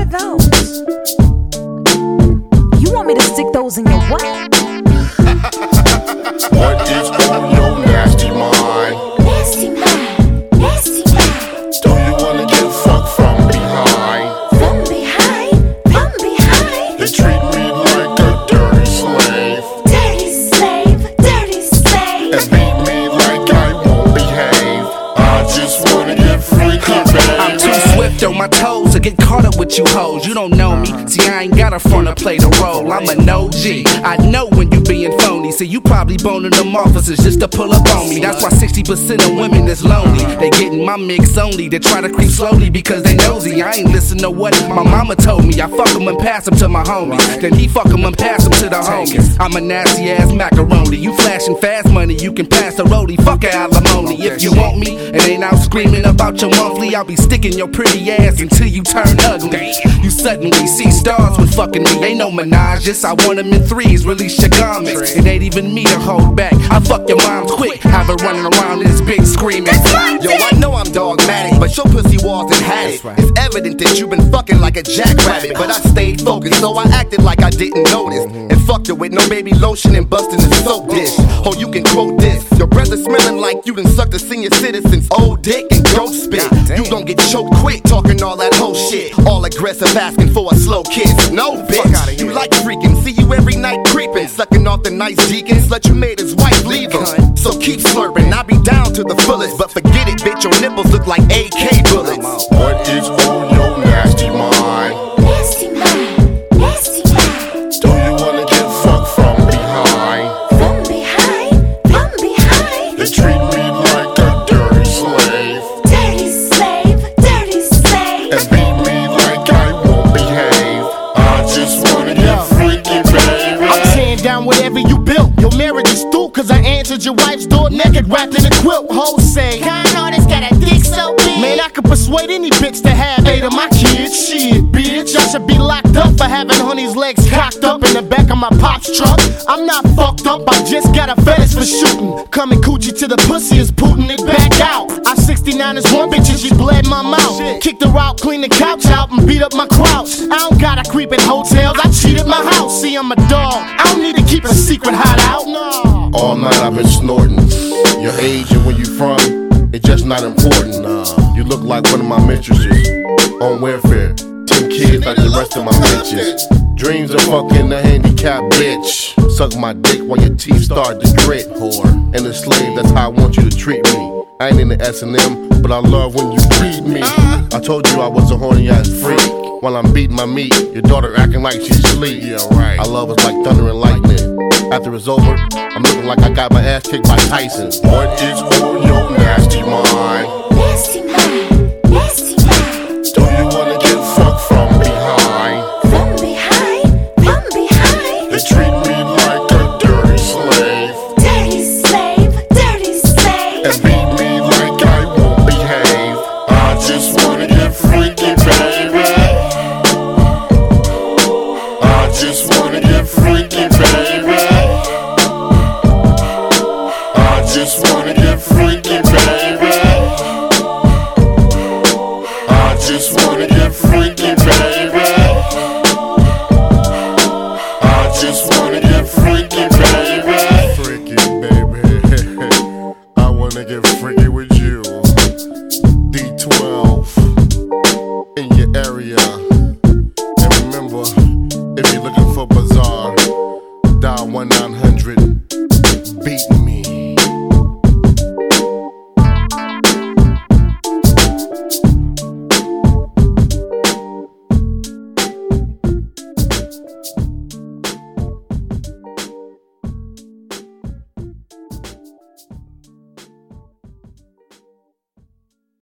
those? You want me to stick those in your what? What is on your nasty mind? Nasty mind, nasty mind. Do you wanna get fucked from behind? From behind, from behind. You treat me like a dirty slave. Dirty slave, dirty slave. And beat me like I won't behave. I just wanna get freaky, baby. I'm too swift on my toes to get caught up with you hoes. You don't know me, see I ain't got a front to play the role. I'm an OG, I know when you being phony. See you probably boning them officers just to pull up on me. That's why 60% of women is lonely. They getting my mix only, they try to creep slowly because they nosy. I ain't listen to what my mama told me. I fuck 'em and pass 'em to my homies, then he fuck 'em and pass 'em to the homies. I'm a nasty ass macaroni. You flashing fast money, you can pass the roadie. Fuck a alimony. If you want me and ain't out screaming about your monthly, I'll be sticking your pretty ass until you turn ugly. You suddenly see stars when fucking me. Ain't no menages, I want them in threes. Release your garments, it ain't even me to hold back. I fuck your mom quick, have her running around this bitch screaming. Yo, I know I'm dogmatic, but your pussy walls and had it. It's evident that you've been fucking like a jackrabbit, but I stayed focused, so I acted like I didn't notice and fucked her with no baby lotion and busting the soap dish. Oh, you can quote this. Your breath is smelling like you done sucked a senior citizen's old dick and goat spit. You gon' get choked quick talking all that whole shit. All aggressive asking for a slow kiss. No, bitch, you like freaking. See you every night creeping, sucking off the nice deacons. Let you made his wife leave him. So keep slurping, I be down to the fullest. But forget it, bitch, your nipples look like AK bullets. What is on your nasty mind? Nasty mind, nasty mind. Do you wanna get fucked from behind? From behind, from behind. You treat me like a dirty slave. Dirty slave, dirty slave. And beat me like I won't behave. I just wanna get freaky, baby. I'm tearing down whatever you built. Your marriage is through, cause I answered your wife's door naked, wrapped in a quilt. Hoes say, Con artist got a dick so big. man, I could persuade any bitch to have 8 of my kids. Shit, bitch, I should be locked up for having honey's legs cocked up in the back of my pop's truck. I'm not fucked up, I just got a fetish for shooting. Coming coochie to the pussy is putting it back out. I 69 is one bitch and she bled my mouth. Kicked her out, cleaned the couch out, and beat up my crouch. I don't gotta creep in hotels, I cheated my house. See, I'm a dog, I don't need to keep a secret hideout. No. All night I've been snorting. Your age and where you from, it's just not important. You look like one of my mistresses on welfare. 10 kids like the rest of my bitches. Dreams of fucking a handicapped bitch. Suck my dick while your teeth start to grit, whore. And a slave, that's how I want you to treat me. I ain't into S&M, but I love when you treat me. I told you I was a horny ass freak. While I'm beating my meat, your daughter acting like she's asleep. Yeah, right. I love us like thunder and lightning. After it's over, I'm looking like I got my ass kicked by Tyson. What is on your nasty mind? Nasty mind, nasty mind. Do you wanna get fucked from behind? From behind, from behind. You treat me like a dirty slave. Dirty slave, dirty slave. And beat me like I won't behave. I just wanna get freaky, baby. I just wanna get freaky, baby. I just wanna get freaky, baby. I just wanna get freaky, baby. I just wanna get freaky, baby. Freaky, baby. I wanna get freaky with you. D12 in your area. And remember, if you're looking for Bazaar, dial 1-900 beat